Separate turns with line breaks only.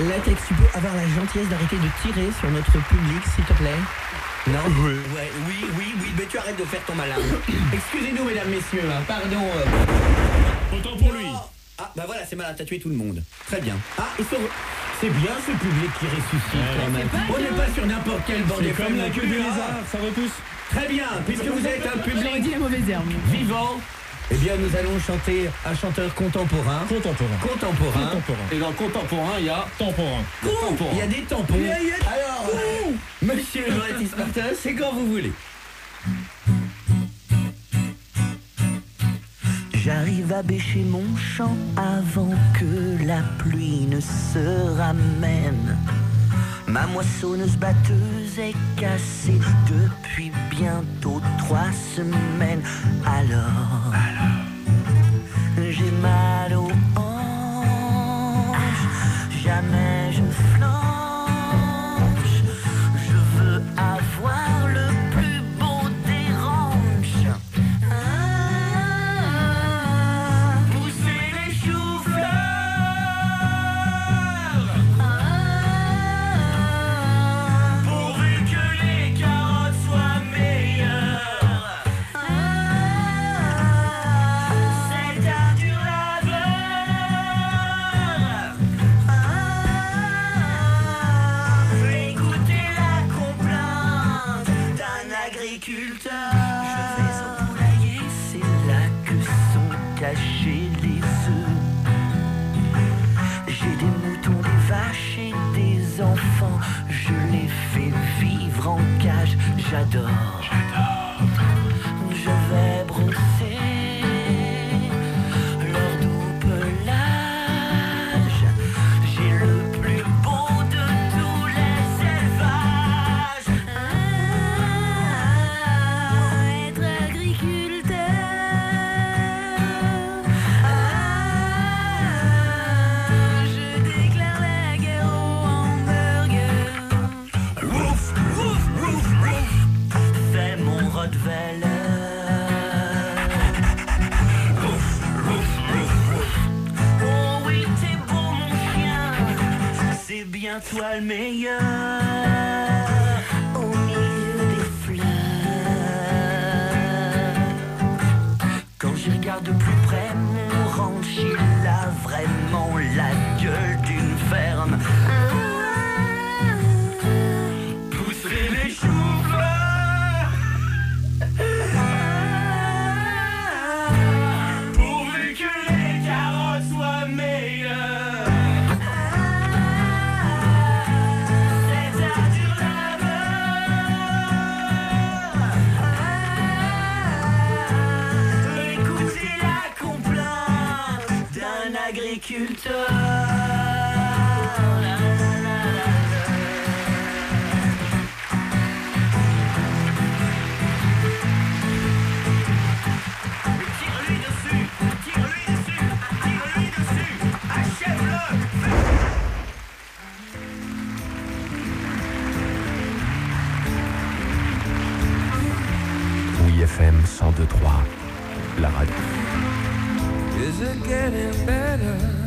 Latex, tu peux avoir la gentillesse d'arrêter de tirer sur notre public, s'il te plaît? Non?
Oui.
Ouais, oui, mais tu arrêtes de faire ton malin. Excusez-nous, mesdames, messieurs, hein, pardon.
Autant pour lui.
Ah, bah voilà, c'est malin, t'as tué tout le monde. Très bien. Ah, c'est bien ce public qui ressuscite quand même. On n'est pas sur n'importe quel bord
C'est
des
comme la queue du lézard, ça repousse.
Très bien, puisque vous êtes un
J'aurais dit
public
la mauvaise herbe.
vivant, eh bien nous allons chanter un chanteur contemporain. Contemporain.
Et dans le contemporain, il y a temporain.
Il y a des tampons. Alors, monsieur Loretti Sparta, c'est quand vous voulez.
J'arrive à bêcher mon champ avant que la pluie ne se ramène. Ma moissonneuse batteuse est cassée depuis bientôt 3 semaines. Alors j'ai mal aux hanches, jamais je flanche. Je veux avoir le plus beau des ranchs. Pousser les choux-fleurs, pourvu que les carottes soient meilleures. C'est un dur laveur. Écoutez la complainte d'un agriculteur. Je vais au poulailler, c'est là que sont cachés les œufs. J'ai des moutons, des vaches et des enfants. Je les fais vivre en cage. J'adore. Je vais brosser leur doux pelage. J'ai le plus beau de tous les élevages. Être agriculteur. Je déclare la guerre aux hamburgers. Rouf, rouf, rouf, rouf. Fais mon Rottweiler. Rouf, rouf, rouf, rouf. Oh oui, t'es beau mon chien. C'est bien toi le meilleur. Au milieu des fleurs. Quand j'y regarde de plus près, mon ranch, il a vraiment la gueule d'une ferme. Pousser les choux-fleurs, pourvu que les carottes soient meilleures. C'est un dur laveur. Écoutez la complainte d'un agriculteur. Tire-lui dessus, tire-lui dessus, tire-lui dessus, achève-le.
Oui FM 102.3, la radio.
Is it getting better?